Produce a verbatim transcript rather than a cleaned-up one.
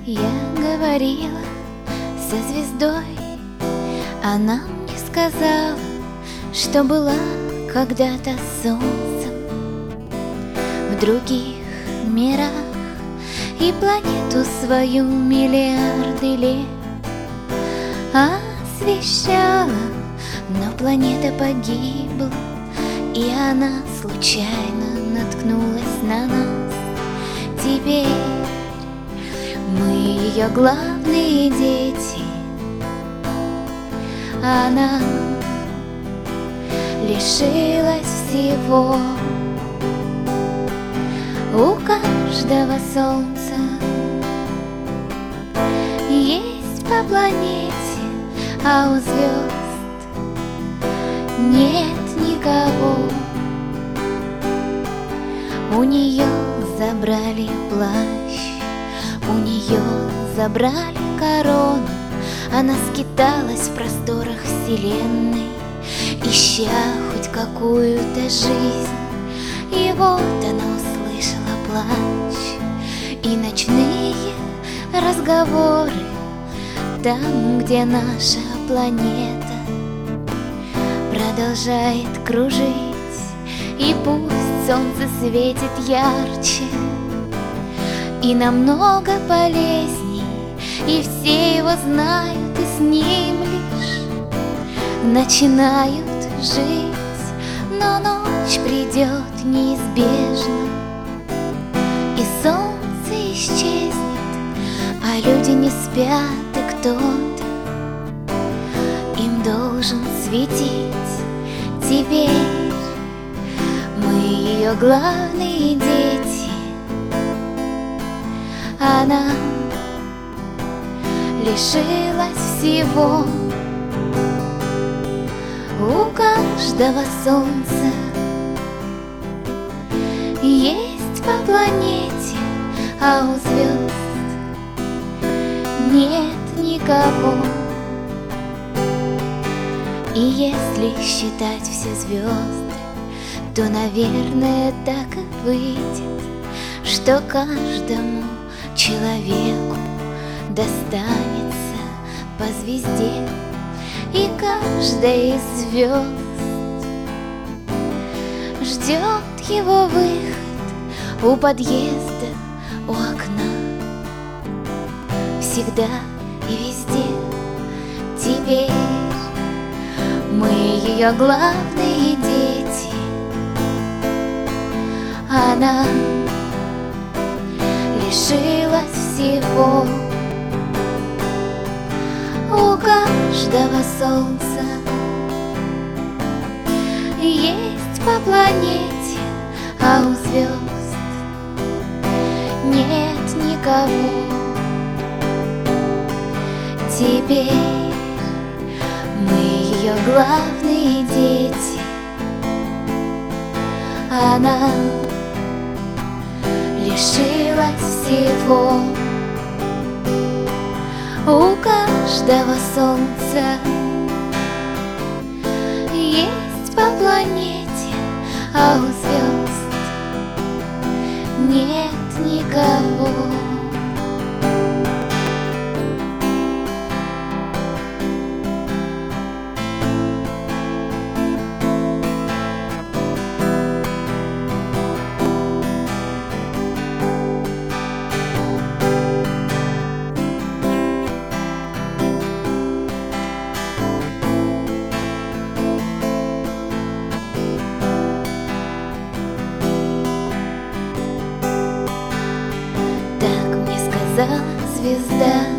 Я говорила со звездой, она мне сказала, что была когда-то солнцем в других мирах и планету свою миллиарды лет освещала, но планета погибла, и она случайно наткнулась на нас. Теперь мы ее главные дети. Она лишилась всего. У каждого солнца есть по планете, а у звезд нет никого. У нее забрали плащ, у нее забрали корону. Она скиталась в просторах вселенной, ища хоть какую-то жизнь. И вот она услышала плач и ночные разговоры там, где наша планета продолжает кружить. И пусть солнце светит ярче и намного полезней, и все его знают, и с ним лишь начинают жить. Но ночь придет неизбежно, и солнце исчезнет, а люди не спят, и кто-то им должен светить. Теперь мы ее главные дети. Она лишилась всего. У каждого солнца есть по планете, а у звезд нет никого. И если считать все звезды, то, наверное, так и выйдет, что каждому человеку достанется по звезде. И каждая из звезд ждет его выход у подъезда, у окна, всегда и везде. Теперь мы ее главные дети. Она лишилась всего. У каждого солнца есть по планете, а у звезд нет никого. Теперь мы ее главные дети. Она лишилась всего. У каждого солнца есть по планете, а у звезд нет никого. Звезда